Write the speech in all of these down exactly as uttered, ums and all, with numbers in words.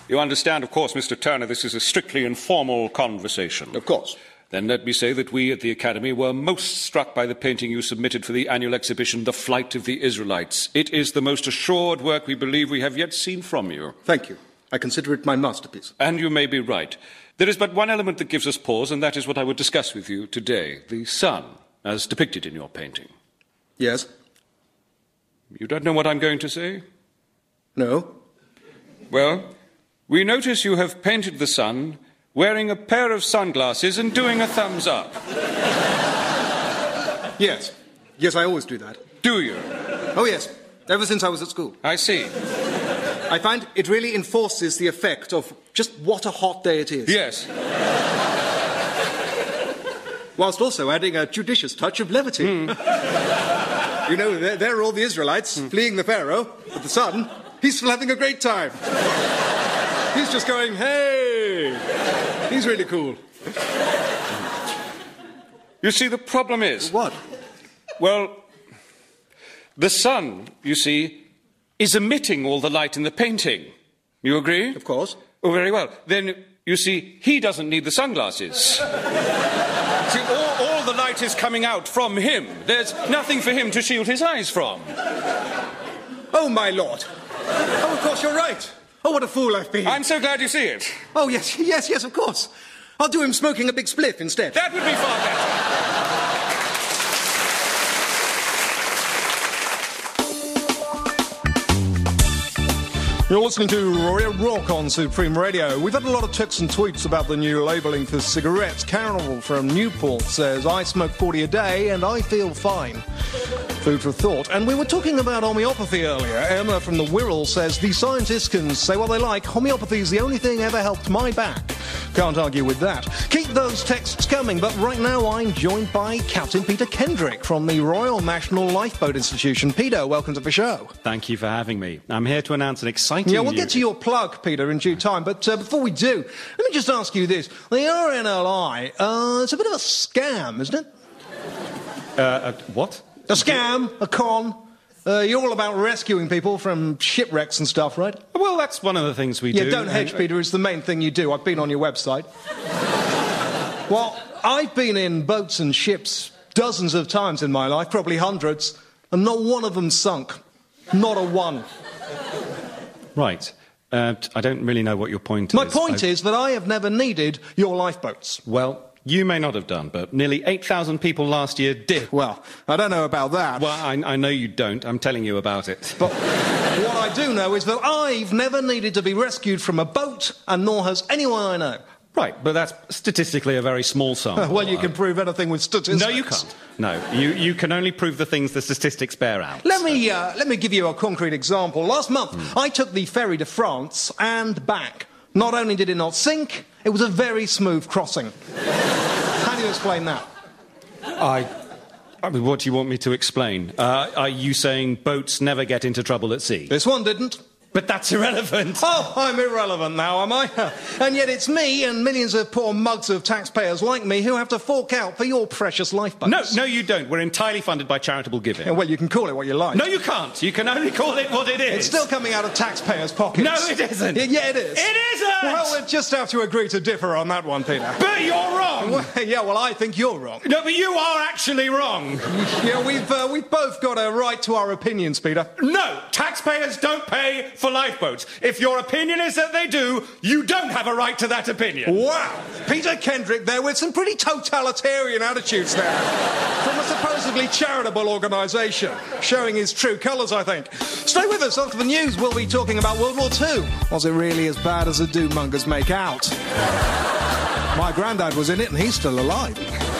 You understand, of course, Mister Turner, this is a strictly informal conversation. Of course. Then let me say that we at the Academy were most struck by the painting you submitted for the annual exhibition, The Flight of the Israelites. It is the most assured work we believe we have yet seen from you. Thank you. I consider it my masterpiece. And you may be right. There is but one element that gives us pause, and that is what I would discuss with you today, the sun, as depicted in your painting. Yes? You don't know what I'm going to say? No. Well, we notice you have painted the sun wearing a pair of sunglasses and doing a thumbs up. Yes. Yes, I always do that. Do you? Oh, yes. Ever since I was at school. I see. I find it really enforces the effect of just what a hot day it is. Yes. Whilst also adding a judicious touch of levity. Mm. You know, there, there are all the Israelites mm. fleeing the Pharaoh, but the sun, he's still having a great time. He's just going, hey! He's really cool. You see, the problem is... What? Well, the sun, you see, is emitting all the light in the painting. You agree? Of course. Oh, very well. Then, you see, he doesn't need the sunglasses. See, all, all the light is coming out from him. There's nothing for him to shield his eyes from. Oh, my lord. Oh, of course, you're right. Oh, what a fool I've been. I'm so glad you see it. Oh, yes, yes, yes, of course. I'll do him smoking a big spliff instead. That would be far better. You're listening to Royal Rock on Supreme Radio. We've had a lot of texts and tweets about the new labelling for cigarettes. Carol from Newport says, I smoke forty a day and I feel fine. Food for thought. And we were talking about homeopathy earlier. Emma from the Wirral says, the scientists can say what they like. Homeopathy is the only thing ever helped my back. Can't argue with that. Keep those texts coming, but right now I'm joined by Captain Peter Kendrick from the Royal National Lifeboat Institution. Peter, welcome to the show. Thank you for having me. I'm here to announce an exciting Yeah, we'll new... get to your plug, Peter, in due time, but uh, before we do, let me just ask you this. The R N L I, uh, it's a bit of a scam, isn't it? Uh, uh what? A scam, a con. Uh, you're all about rescuing people from shipwrecks and stuff, right? Well, that's one of the things we yeah, do. Yeah, don't hedge, Peter. It's the main thing you do. I've been on your website. Well, I've been in boats and ships dozens of times in my life, probably hundreds, and not one of them sunk. Not a one. Right. Uh, I don't really know what your point My is. My point I... is that I have never needed your lifeboats. Well... You may not have done, but nearly eight thousand people last year did. Well, I don't know about that. Well, I, I know you don't. I'm telling you about it. But what I do know is that I've never needed to be rescued from a boat, and nor has anyone I know. Right, but that's statistically a very small sample. Well, you can prove anything with statistics. No, you can't. No, you, you can only prove the things the statistics bear out. Let me, uh, let me give you a concrete example. Last month, mm. I took the ferry to France and back. Not only did it not sink, it was a very smooth crossing. How do you explain that? I... I mean, what do you want me to explain? Uh, are you saying boats never get into trouble at sea? This one didn't. But that's irrelevant. Oh, I'm irrelevant now, am I? And yet it's me and millions of poor mugs of taxpayers like me who have to fork out for your precious lifeboats. No, no, you don't. We're entirely funded by charitable giving. Yeah, well, you can call it what you like. No, you can't. You can only call it what it is. It's still coming out of taxpayers' pockets. No, it isn't. Yeah, yeah it is. It isn't! Well, we'll just have to agree to differ on that one, Peter. But you're wrong! Well, yeah, well, I think you're wrong. No, but you are actually wrong. Yeah, we've, uh, we've both got a right to our opinions, Peter. No! Taxpayers don't pay for lifeboats. If your opinion is that they do, you don't have a right to that opinion. Wow. Peter Kendrick there with some pretty totalitarian attitudes there. From a supposedly charitable organisation. Showing his true colours, I think. Stay with us. After the news, we'll be talking about World War Two. Was it really as bad as the doom-mongers make out? My granddad was in it and he's still alive.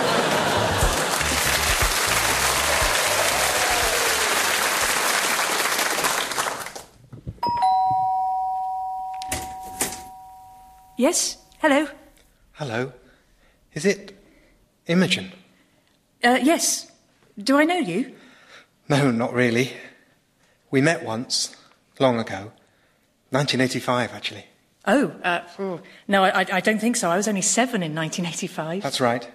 Yes? Hello? Hello. Is it Imogen? Uh, yes. Do I know you? No, not really. We met once, long ago. nineteen eighty-five, actually. Oh, uh, oh. no, I, I don't think so. I was only seven in nineteen eighty-five. That's right.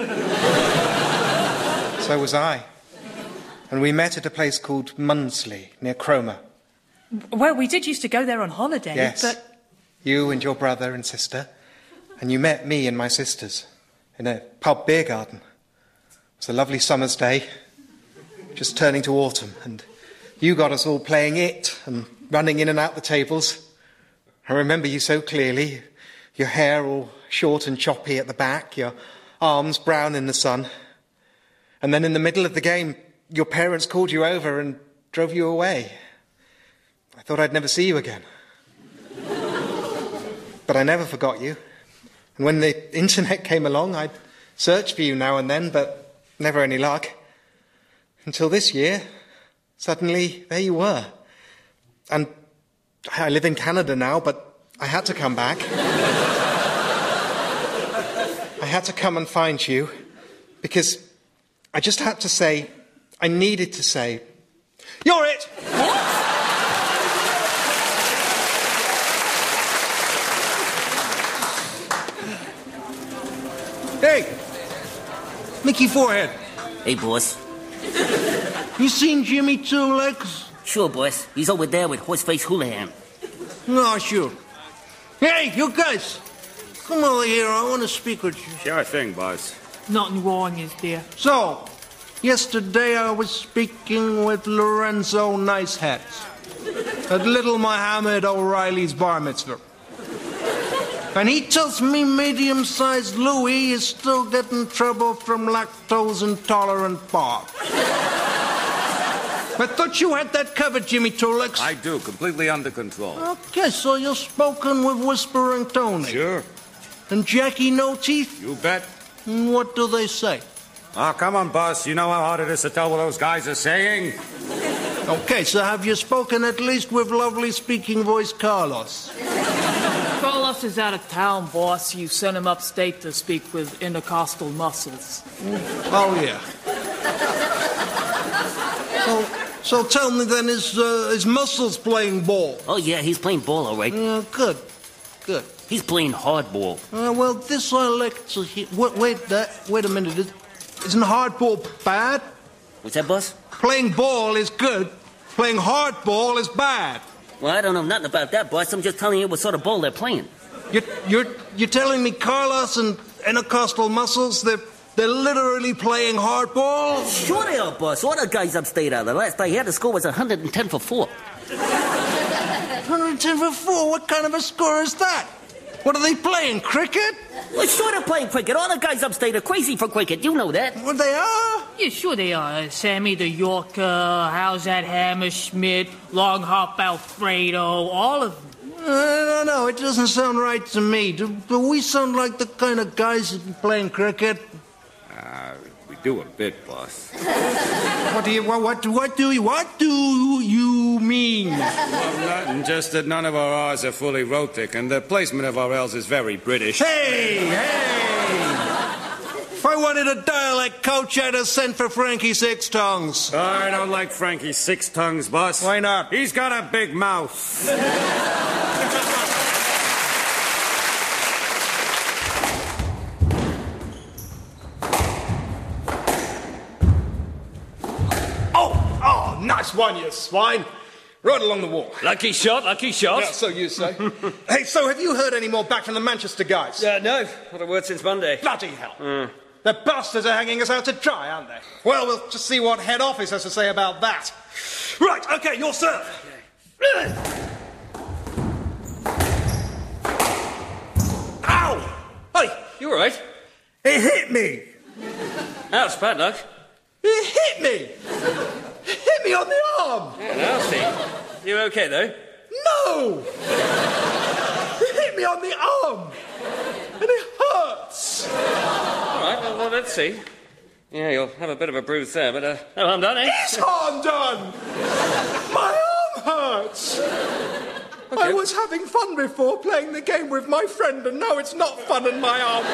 So was I. And we met at a place called Munsley, near Cromer. Well, we did used to go there on holiday, yes. but... You and your brother and sister. And you met me and my sisters in a pub beer garden. It was a lovely summer's day, just turning to autumn, and you got us all playing it and running in and out the tables. I remember you so clearly, your hair all short and choppy at the back, your arms brown in the sun. And then in the middle of the game, your parents called you over and drove you away. I thought I'd never see you again. But I never forgot you. And when the internet came along, I'd search for you now and then, but never any luck. Until this year, suddenly, there you were. And I live in Canada now, but I had to come back. I had to come and find you, because I just had to say, I needed to say, you're it! Hey! Mickey Forehead. Hey, boss. You seen Jimmy Two Legs? Sure, boss. He's over there with Horseface Houlihan. No, sure. Hey, you guys! Come over here, I want to speak with you. Sure thing, boss. Nothing wrong, is there? So, yesterday I was speaking with Lorenzo Nicehead at Little Muhammad O'Reilly's bar mitzvah. And he tells me medium-sized Louis is still getting trouble from lactose-intolerant Bob. I thought you had that covered, Jimmy Two Legs. I do, completely under control. Okay, so you're spoken with Whispering Tony. Sure. And Jackie No Teeth? You bet. And what do they say? Oh, come on, boss. You know how hard it is to tell what those guys are saying? Okay, so have you spoken at least with lovely speaking voice Carlos? Carlos is out of town, boss. You sent him upstate to speak with intercostal muscles. Oh, yeah. So, so tell me then, is, uh, is Muscles playing ball? Oh, yeah, he's playing ball, all right. Uh, good, good. He's playing hardball. Uh, well, this I like to hear. Wait, wait, that, wait a minute. Is- Isn't hardball bad? What's that, boss? Playing ball is good. Playing hardball is bad. Well, I don't know nothing about that, boss. I'm just telling you what sort of ball they're playing. You're, you're, you're telling me Carlos and intercostal muscles, they're, they're literally playing hardball? Sure they are, boss. All the guys upstate are. The last I had, the score was one hundred ten for four. one hundred ten for four? What kind of a score is that? What are they playing, cricket? Well, sure they're playing cricket. All the guys upstate are crazy for cricket. You know that. Well, they are? Yeah, sure they are. Sammy the Yorker, how's that Hammerschmidt, Long Hop Alfredo, all of them. Uh, no, no, it doesn't sound right to me. Do, do we sound like the kind of guys who playing cricket? Uh, we do a bit, boss. What do you, what, what, what do you, what do you mean? Well, nothing, just that none of our R's are fully rhotic, and the placement of our L's is very British. Hey, hey! If I wanted a dialect coach, I'd have sent for Frankie Six Tongues. I don't like Frankie Six Tongues, boss. Why not? He's got a big mouth. Oh, oh, nice one, you swine. Right along the wall. Lucky shot, lucky shot. Yeah, so you say. Hey, so have you heard any more back from the Manchester guys? Uh, no, not a word since Monday. Bloody hell. Mm. The bastards are hanging us out to dry, aren't they? Well, we'll just see what head office has to say about that. Right, okay, your serve. Okay. Ow! Hey! You all right? It hit me! That's bad luck. It hit me! It hit me on the arm! Yeah, nasty. You okay, though? No! It hit me on the arm! And it hurts! All right, well, well, let's see. Yeah, you'll have a bit of a bruise there, but uh, no harm done, eh? It's harm done! My arm hurts! Okay. I was having fun before playing the game with my friend, and now it's not fun and my arm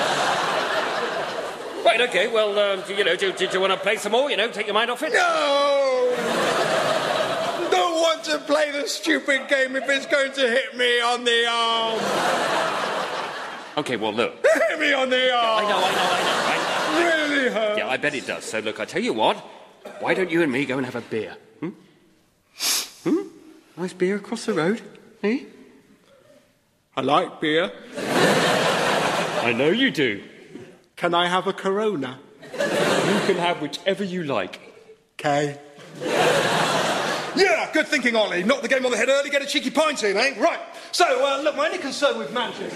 hurts. Right, okay, well, um, do, you know, do, do, do you want to play some more, you know, take your mind off it? No! Don't want to play the stupid game if it's going to hit me on the arm. Okay, well, look. It hit me on the arm. I know, I know, I know, right? Really hurt. Yeah, I bet it does. So, look, I tell you what. Why don't you and me go and have a beer? Hmm? Hmm? Nice beer across the road, eh? I like beer. I know you do. Can I have a Corona? You can have whichever you like. Okay. Yeah, good thinking, Ollie. Knock the game on the head early, get a cheeky pint in, eh? Right. So, uh, look, my only concern with Manchester...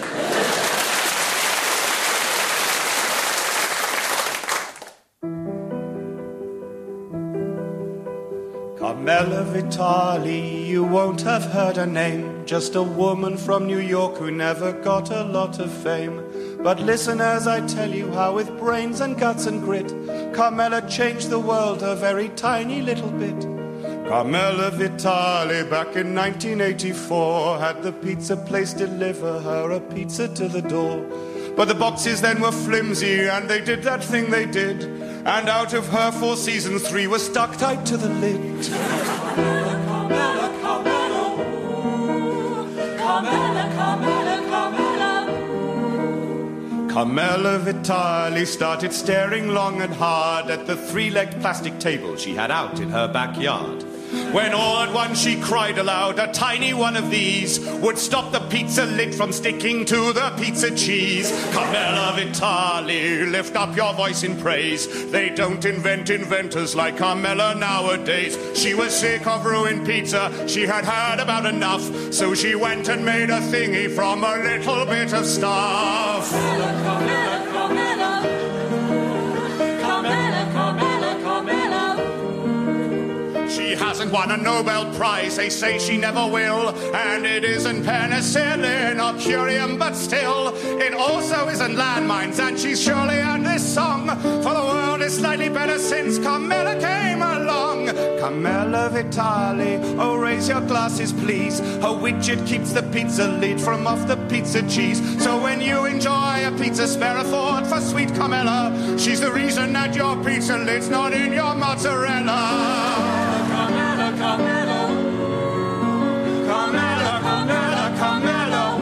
Carmela Vitali, you won't have heard her name. Just a woman from New York who never got a lot of fame. But listen as I tell you how with brains and guts and grit, Carmela changed the world a very tiny little bit. Carmela Vitali back in nineteen eighty-four had the pizza place deliver her a pizza to the door. But the boxes then were flimsy and they did that thing they did, and out of her four seasons three were stuck tight to the lid. Carmela, Carmela, Carmela, ooh. Carmela, Carmela, Carmela. Carmela Vitali started staring long and hard at the three-legged plastic table she had out in her backyard. When all at once she cried aloud, a tiny one of these would stop the pizza lid from sticking to the pizza cheese. Carmela Vitali, lift up your voice in praise. They don't invent inventors like Carmela nowadays. She was sick of ruined pizza, she had had about enough, so she went and made a thingy from a little bit of stuff. Carmela, Carmela, Carmela. Carmela, Carmela, Carmela. She hasn't won a Nobel Prize, they say she never will, and it isn't penicillin or curium, but still, it also isn't landmines, and she's surely earned this song, for the world is slightly better since Carmela came along. Carmela Vitali, oh raise your glasses please, her widget keeps the pizza lid from off the pizza cheese, so when you enjoy a pizza, spare a thought for sweet Carmela, she's the reason that your pizza lid's not in your mozzarella. Carmela, Carmela, Carmela, Carmela, Carmela,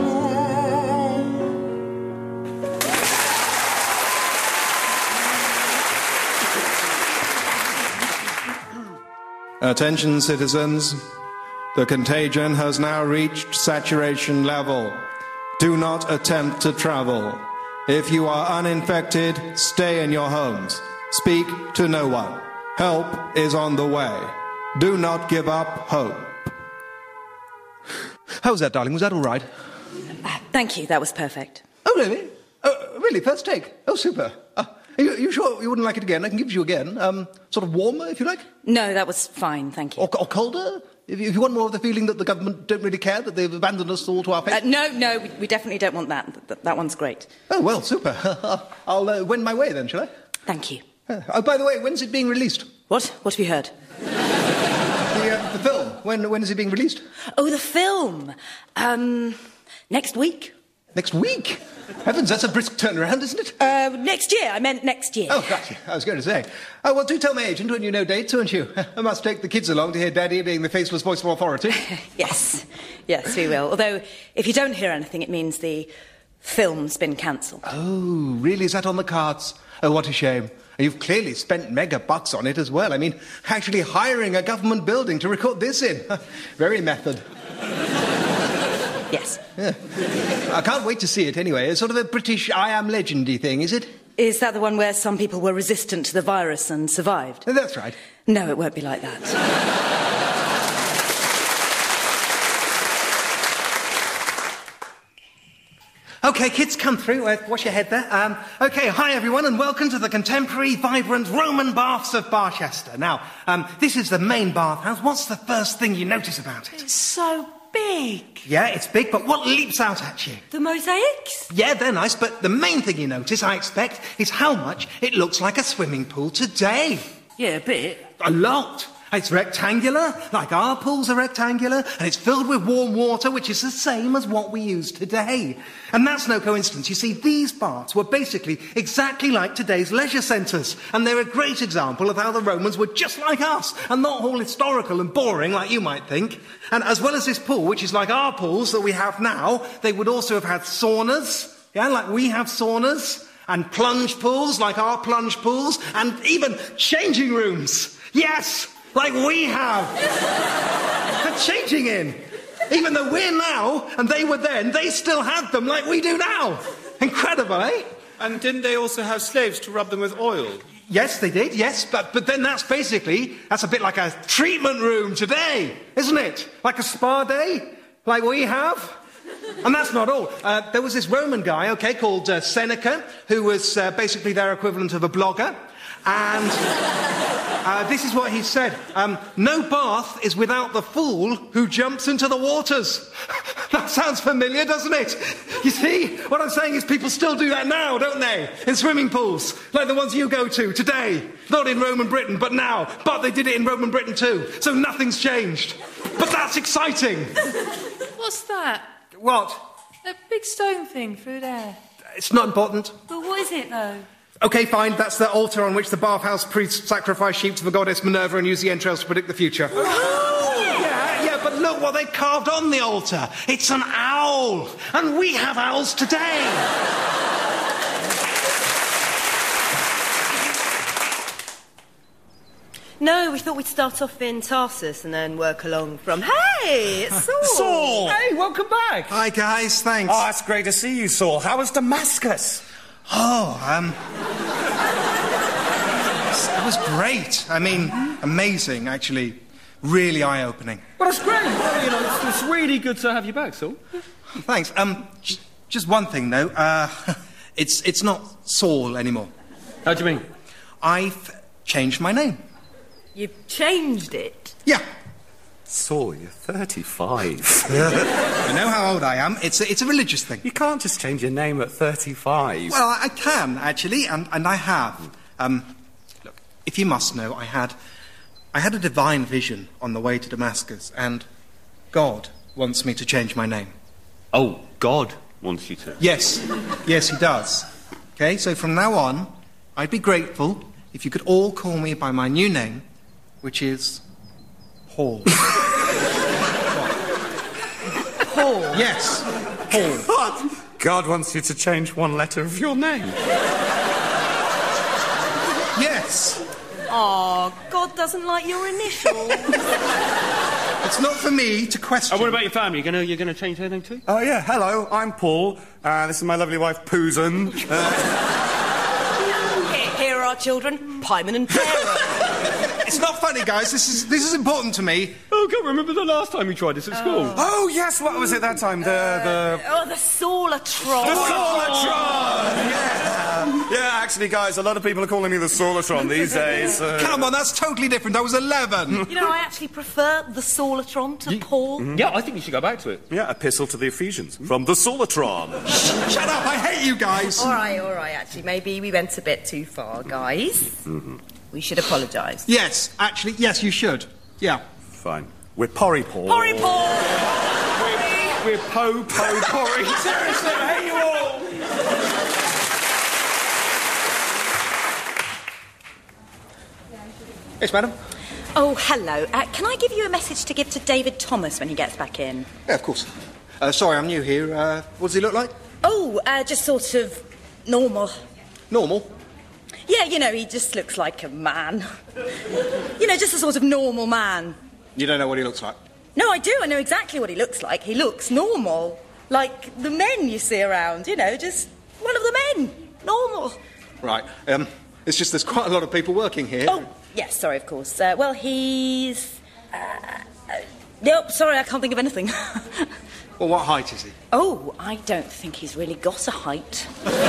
Attention, citizens. The contagion has now reached saturation level. Do not attempt to travel. If you are uninfected, stay in your homes. Speak to no one. Help is on the way. Do not give up hope. How was that, darling? Was that all right? Uh, thank you. That was perfect. Oh, really? Oh, really? First take? Oh, super. Uh, are, you, are you sure you wouldn't like it again? I can give it you again. Um, sort of warmer, if you like? No, that was fine, thank you. Or, or colder? If you, if you want more of the feeling that the government don't really care, that they've abandoned us all to our fate? Uh, no, no, we, we definitely don't want that. That, that one's great. Oh, well, super. I'll uh, wend my way then, shall I? Thank you. Uh, oh, by the way, when's it being released? What? What have you heard? The, uh, the film. When, when is it being released? Oh, the film. Um, next week. Next week? Heavens, that's a brisk turnaround, isn't it? Uh, next year. I meant next year. Oh, right. I was going to say. Oh, well, do tell my agent when you know dates, won't you? I must take the kids along to hear Daddy being the faceless voice of authority. Yes. Yes, we will. Although, if you don't hear anything, it means the film's been cancelled. Oh, really? Is that on the cards? Oh, what a shame. You've clearly spent mega bucks on it as well. I mean, actually hiring a government building to record this in. Very method. Yes. Yeah. I can't wait to see it anyway. It's sort of a British I Am Legend-y thing, is it? Is that the one where some people were resistant to the virus and survived? That's right. No, it won't be like that. OK, kids, come through. Uh, wash your head there. Um, OK, hi, everyone, and welcome to the contemporary, vibrant Roman baths of Barchester. Now, um, this is the main bathhouse. What's the first thing you notice about it? It's so big. Yeah, it's big, but what leaps out at you? The mosaics? Yeah, they're nice, but the main thing you notice, I expect, is how much it looks like a swimming pool today. Yeah, a bit. A lot. It's rectangular, like our pools are rectangular, and it's filled with warm water, which is the same as what we use today. And that's no coincidence. You see, these baths were basically exactly like today's leisure centres, and they're a great example of how the Romans were just like us, and not all historical and boring like you might think. And as well as this pool, which is like our pools that we have now, they would also have had saunas, yeah, like we have saunas, and plunge pools like our plunge pools, and even changing rooms. Yes! Like we have. For changing in. Even though we're now, and they were then, they still had them like we do now. Incredible, eh? And didn't they also have slaves to rub them with oil? Yes, they did, yes, but, but then that's basically, that's a bit like a treatment room today, isn't it? Like a spa day, like we have. And that's not all. Uh, there was this Roman guy, OK, called uh, Seneca, who was uh, basically their equivalent of a blogger. And uh, this is what he said. Um, no bath is without the fool who jumps into the waters. That sounds familiar, doesn't it? You see, what I'm saying is people still do that now, don't they? In swimming pools, like the ones you go to today. Not in Roman Britain, but now. But they did it in Roman Britain too. So nothing's changed. But that's exciting. What's that? What? A big stone thing through there. It's not important. But what is it, though? OK, fine, that's the altar on which the bathhouse priests sacrifice sheep to the goddess Minerva and use the entrails to predict the future. Oh! Yeah, yeah, but look what they carved on the altar. It's an owl. And we have owls today. No, we thought we'd start off in Tarsus and then work along from... Hey, it's Saul! Saul! Hey, welcome back! Hi, guys, thanks. Oh, it's great to see you, Saul. How was Damascus? Oh, um... it was great. I mean, amazing, actually. Really eye-opening. Well, that's great. Well, you know, it's, it's really good to have you back, Saul. Thanks. Um, j- just one thing, though. Uh, it's, it's not Saul anymore. How do you mean? I've changed my name. You've changed it? Yeah. Saul, you're thirty-five. I know how old I am. It's a, it's a religious thing. You can't just change your name at thirty-five. Well, I, I can, actually, and, and I have. Um, look, if you must know, I had... I had a divine vision on the way to Damascus, and God wants me to change my name. Oh, God wants you to? Yes. Yes, he does. OK, so from now on, I'd be grateful if you could all call me by my new name, which is Paul. Paul? Yes, Paul. What? God wants you to change one letter of your name? Yes. Oh, God doesn't like your initials. It's not for me to question. Oh, what about your family? You're going you're gonna change their name too? Oh, yeah. Hello, I'm Paul. Uh, this is my lovely wife, Poozen. Uh... here, here are our children, Pyman and Tara. It's not funny, guys. This is this is important to me. Oh, God, remember the last time we tried this at school? Oh, oh yes, what was it that time? The... the... Oh, the Saulatron. The Saulatron! Yeah. Yeah, actually, guys, a lot of people are calling me the Saulatron these days. Uh... Come on, that's totally different. I was eleven. You know, I actually prefer the Saulatron to Paul. Mm-hmm. Yeah, I think you should go back to it. Yeah, Epistle to the Ephesians from the Saulatron. Shut up, I hate you guys. All right, all right, actually, maybe we went a bit too far, guys. Mm-hmm. We should apologise. Yes, actually, yes, you should. Yeah. Fine. We're Porry Paul. Porry Paul! We're, we're Po Po Porry. Seriously, I hate you all! Yes, madam? Oh, hello. Uh, can I give you a message to give to David Thomas when he gets back in? Yeah, of course. Uh, sorry, I'm new here. Uh, what does he look like? Oh, uh, just sort of normal. Normal? Yeah, you know, he just looks like a man. You know, just a sort of normal man. You don't know what he looks like? No, I do. I know exactly what he looks like. He looks normal. Like the men you see around, you know, just one of the men. Normal. Right. Um, it's just there's quite a lot of people working here. Oh, yes, sorry, of course. Uh, well, he's... Uh, uh, nope, sorry, I can't think of anything. Well, what height is he? Oh, I don't think he's really got a height.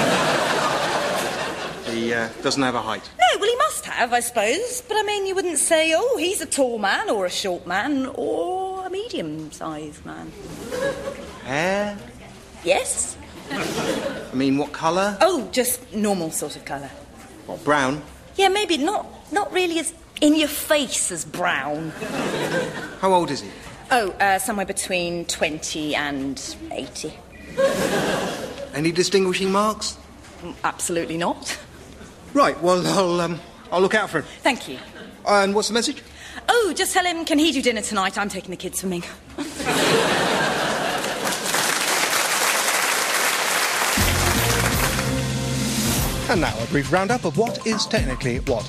He uh, doesn't have a height? No, well, he must have, I suppose. But, I mean, you wouldn't say, oh, he's a tall man or a short man or a medium-sized man. Hair? Yes. I mean, what colour? Oh, just normal sort of colour. What, brown? Yeah, maybe not, not really as in your face as brown. How old is he? Oh, uh, somewhere between twenty and eighty. Any distinguishing marks? Absolutely not. Right, well, I'll, um, I'll look out for him. Thank you. Uh, and what's the message? Oh, just tell him, can he do dinner tonight? I'm taking the kids swimming. And now a brief roundup of what is technically what.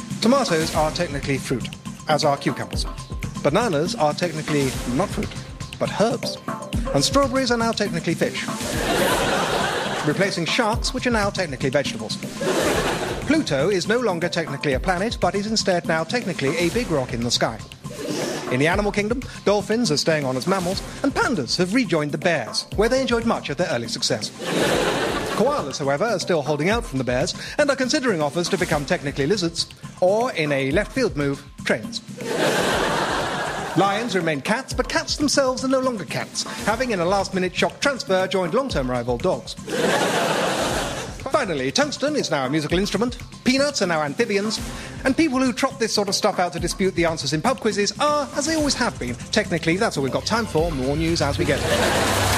Tomatoes are technically fruit, as are cucumbers. Bananas are technically not fruit, but herbs. And strawberries are now technically fish, replacing sharks, which are now technically vegetables. Pluto is no longer technically a planet, but is instead now technically a big rock in the sky. In the animal kingdom, dolphins are staying on as mammals, and pandas have rejoined the bears, where they enjoyed much of their early success. Koalas, however, are still holding out from the bears and are considering offers to become technically lizards, or, in a left-field move, trains. Lions remain cats, but cats themselves are no longer cats, having, in a last-minute shock transfer, joined long-term rival dogs. Finally, tungsten is now a musical instrument, peanuts are now amphibians, and people who trot this sort of stuff out to dispute the answers in pub quizzes are, as they always have been. Technically, that's all we've got time for. More news as we get it.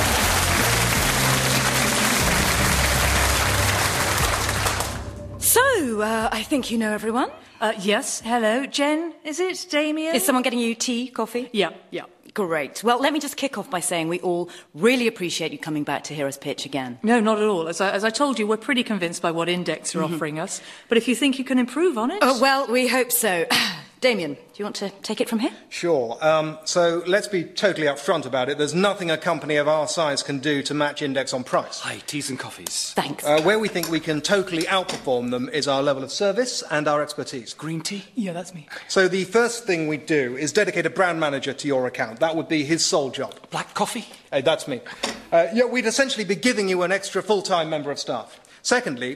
So, uh, I think you know everyone. Uh, yes, hello. Jen, is it? Damien? Is someone getting you tea, coffee? Yeah, yeah. Great. Well, let me just kick off by saying we all really appreciate you coming back to hear us pitch again. No, not at all. As I, as I told you, we're pretty convinced by what Index are mm-hmm. offering us. But if you think you can improve on it... Oh, well, we hope so. Damien, do you want to take it from here? Sure. Um, so let's be totally upfront about it. There's nothing a company of our size can do to match Index on price. Hi, teas and coffees. Thanks. Uh, where we think we can totally outperform them is our level of service and our expertise. Green tea? Yeah, that's me. So the first thing we do is dedicate a brand manager to your account. That would be his sole job. Black coffee? Uh, that's me. Uh, yeah, we'd essentially be giving you an extra full-time member of staff. Secondly...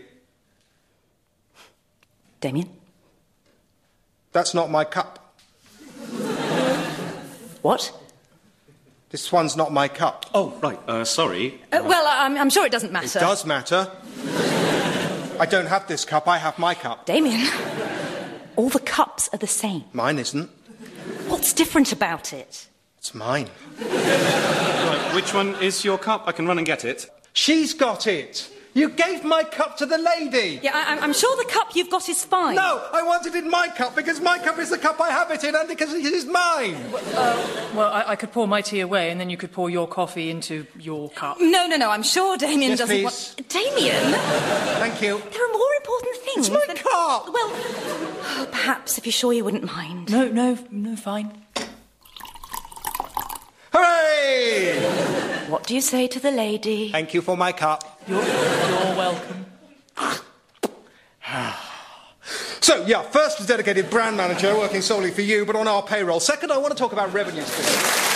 Damien? That's not my cup. What? This one's not my cup. Oh, right. Uh, sorry. Uh, well, I'm, I'm sure it doesn't matter. It does matter. I don't have this cup, I have my cup. Damien, all the cups are the same. Mine isn't. What's different about it? It's mine. Right, which one is your cup? I can run and get it. She's got it. You gave my cup to the lady. Yeah, I, I'm sure the cup you've got is fine. No, I wanted it in my cup because my cup is the cup I have it in and because it is mine. Uh, well, I, I could pour my tea away and then you could pour your coffee into your cup. No, no, no, I'm sure Damien yes, doesn't please. want... Damien? Thank you. There are more important things. It's my than... cup. Well, oh, perhaps if you're sure you wouldn't mind. No, no, no, fine. Hooray! What do you say to the lady? Thank you for my cup. You're, you're welcome. So, yeah, first is dedicated brand manager working solely for you, but on our payroll. Second, I want to talk about revenue streams.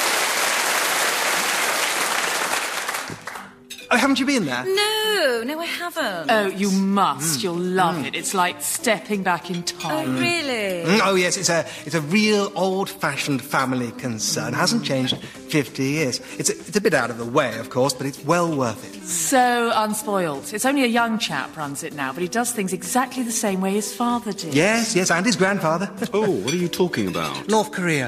Oh, haven't you been there? No, no, I haven't. Oh, you must. Mm. You'll love mm. it. It's like stepping back in time. Oh, really? Mm, oh, yes, it's a, it's a real old-fashioned family concern. It hasn't changed fifty years. It's a, it's a bit out of the way, of course, but it's well worth it. So unspoiled. It's only a young chap runs it now, but he does things exactly the same way his father did. Yes, yes, and his grandfather. Oh, what are you talking about? North Korea.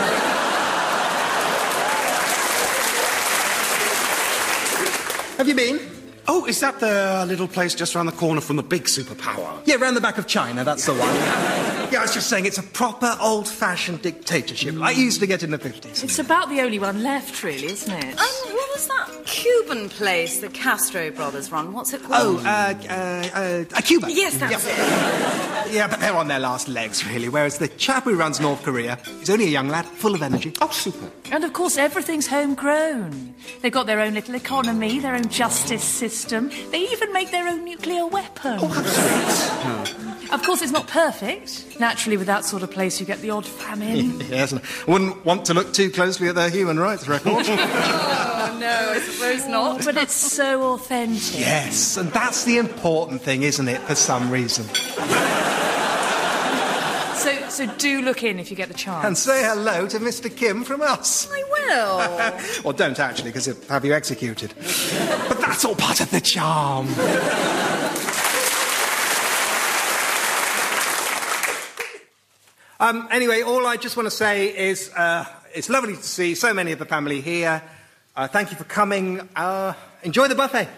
Have you been? Oh, is that the little place just around the corner from the big superpower? Yeah, round the back of China, that's the one. Yeah, I was just saying, it's a proper old-fashioned dictatorship, like you used to get in the fifties. It's about the only one left, really, isn't it? Um, what was that Cuban place the Castro brothers run? What's it called? Oh, uh, uh, uh, uh Cuba. Yes, that's yeah. it. Yeah, but they're on their last legs, really, whereas the chap who runs North Korea is only a young lad, full of energy. Oh, super. And, of course, everything's homegrown. They've got their own little economy, their own justice system. They even make their own nuclear weapons. Oh, that's great. No. Of course, it's not perfect. Naturally, with that sort of place, you get the odd famine. Yes, I wouldn't want to look too closely at their human rights record. Oh, no, I suppose not. But it's so authentic. Yes, and that's the important thing, isn't it, for some reason. So, so do look in if you get the chance. And say hello to Mister Kim from us. I will. Well, don't actually, because he'll have you executed. But that's all part of the charm. um, anyway, all I just want to say is uh, it's lovely to see so many of the family here. Uh, thank you for coming. Uh, enjoy the buffet.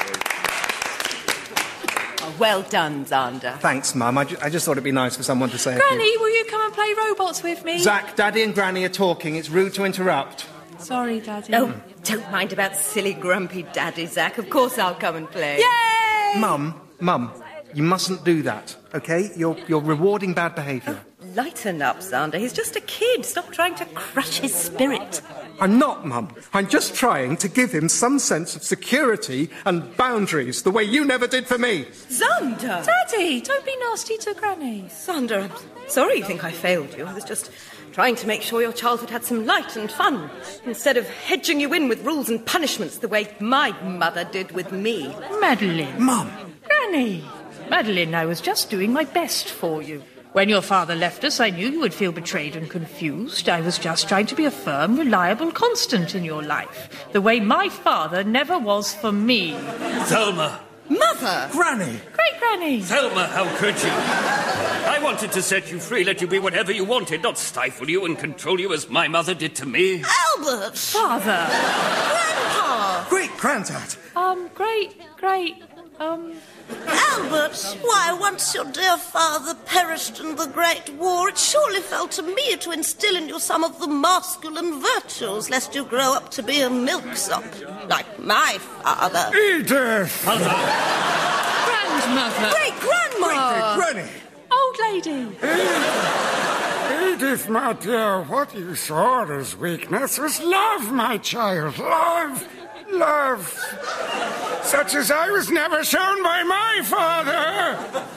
Well done, Xander. Thanks, Mum. I, ju I just thought it'd be nice for someone to say Granny, will you come and play robots with me? Zach, Daddy and Granny are talking. It's rude to interrupt. Sorry, Daddy. Oh, don't mind about silly, grumpy Daddy, Zach. Of course I'll come and play. Yay! Mum, Mum, you mustn't do that, OK? You're, you're rewarding bad behaviour. Oh, lighten up, Xander. He's just a kid. Stop trying to crush his spirit. I'm not, Mum. I'm just trying to give him some sense of security and boundaries, the way you never did for me. Xander! Daddy, don't be nasty to Granny. Xander, I'm sorry you think I failed you. I was just trying to make sure your childhood had some light and fun, instead of hedging you in with rules and punishments the way my mother did with me. Madeline. Mum. Granny. Madeline, I was just doing my best for you. When your father left us, I knew you would feel betrayed and confused. I was just trying to be a firm, reliable constant in your life, the way my father never was for me. Thelma. Mother! Granny! Great Granny! Thelma, how could you? I wanted to set you free, let you be whatever you wanted, not stifle you and control you as my mother did to me. Albert! Father! Grandpa! Great granddad! Um, great, great, um... Albert, why, once your dear father perished in the Great War, it surely fell to me to instill in you some of the masculine virtues, lest you grow up to be a milksop, like my father. Edith! Mother! Grandmother! Great-grandma! Great granny! Old lady! Edith, my dear, what you saw as weakness was love, my child. Love! Love! Such as I was never shown by my father!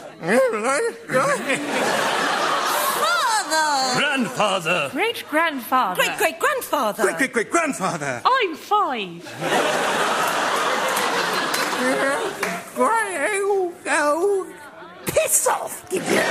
Father! Grandfather! Great-grandfather! Great-great-grandfather! Great-great-great-grandfather! I'm five! Oh, oh, piss off, give you.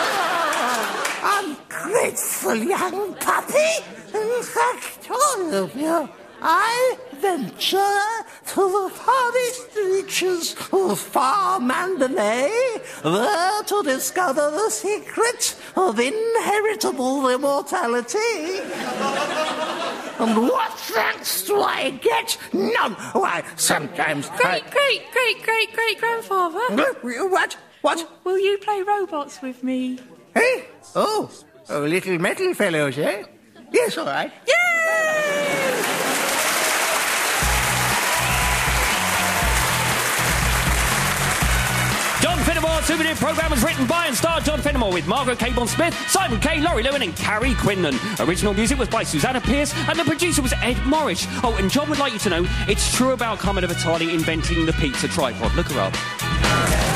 Ungrateful young puppy. In fact, all of you. I venture to the farthest reaches of far Mandalay, there to discover the secret of inheritable immortality. And what thanks do I get? None. Why, sometimes Great, I... great, great, great, great grandfather. What? What? Will you play robots with me? Hey? Oh, oh, little metal fellows, eh? Yes, all right. Yay! John Finnemore's souvenir programme was written by and starred John Finnemore with Margaret Cabourn Smith, Simon Kay, Laurie Lewin and Carrie Quinlan. Original music was by Susanna Pierce and the producer was Ed Morris. Oh, and John would like you to know it's true about Carmela Vitali inventing the pizza tripod. Look her up.